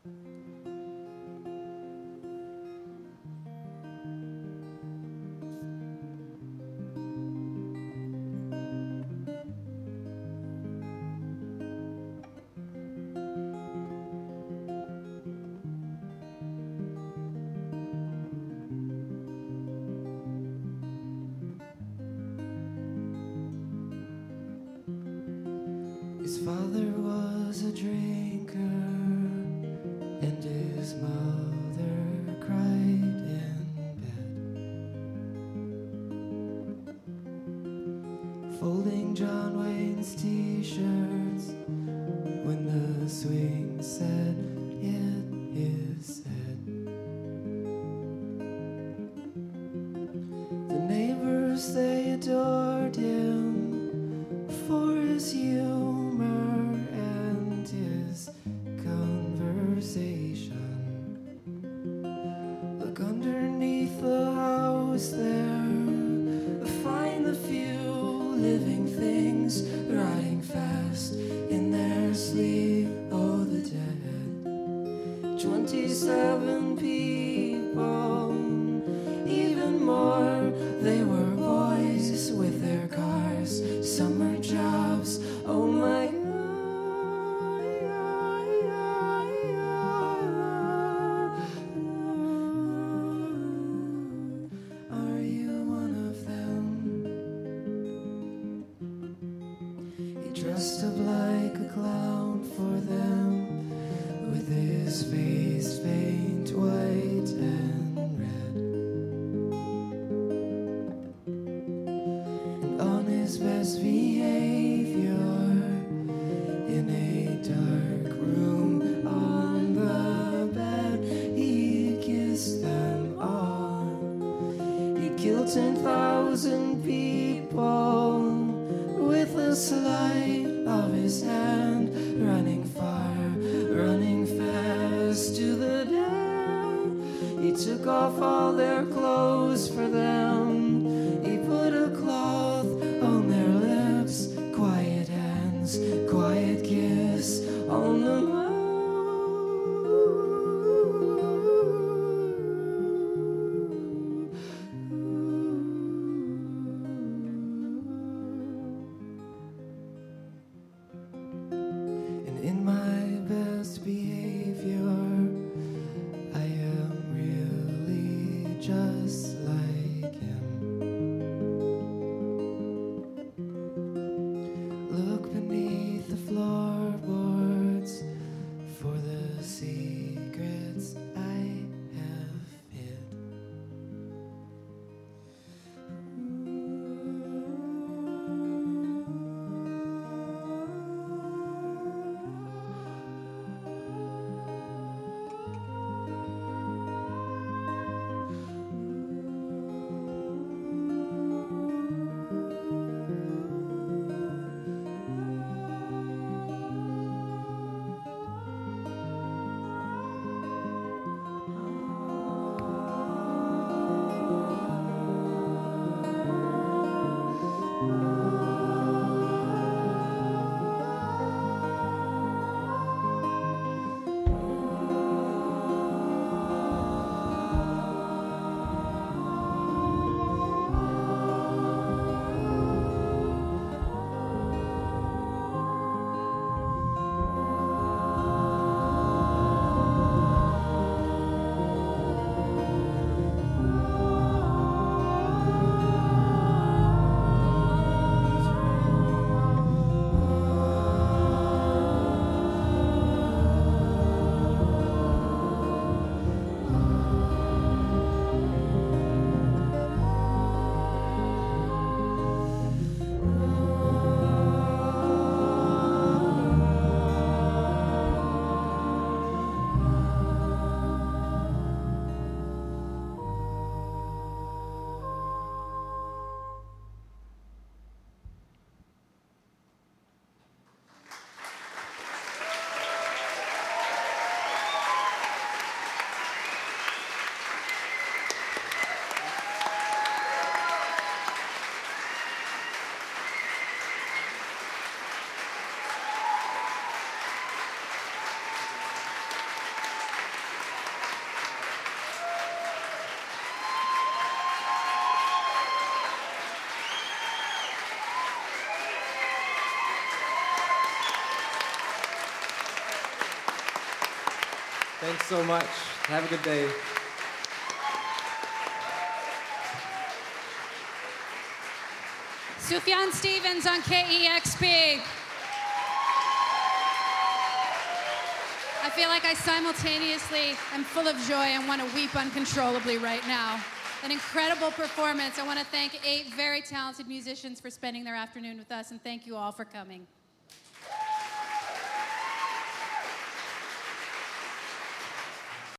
His father was a drinker, and his mother cried in bed, folding John Wayne's t-shirts when the swing set hit his head. The neighbors, they adored him for his humor and his conversation. Look underneath the house there, find the few living things riding fast in their sleep. Oh, the dead. 27 people, even more. They were boys with their cars, summer jobs. Oh my God. Are you one of them? He dressed up like a clown for them, with his face faint white and red, and on his best behavior in a dark room on the bed, he kissed them all. He killed 10,000 people with the sleight of his hand, running far, running fast to the dead. He took off all their clothes for them. He put a cloth on their lips, quiet hands, quiet kiss on the mouth. And in my best behavior, I am really Thanks so much. Have a good day. Sufjan Stevens on KEXP. I feel like I simultaneously am full of joy and want to weep uncontrollably right now. An incredible performance. I want to thank 8 very talented musicians for spending their afternoon with us, and thank you all for coming.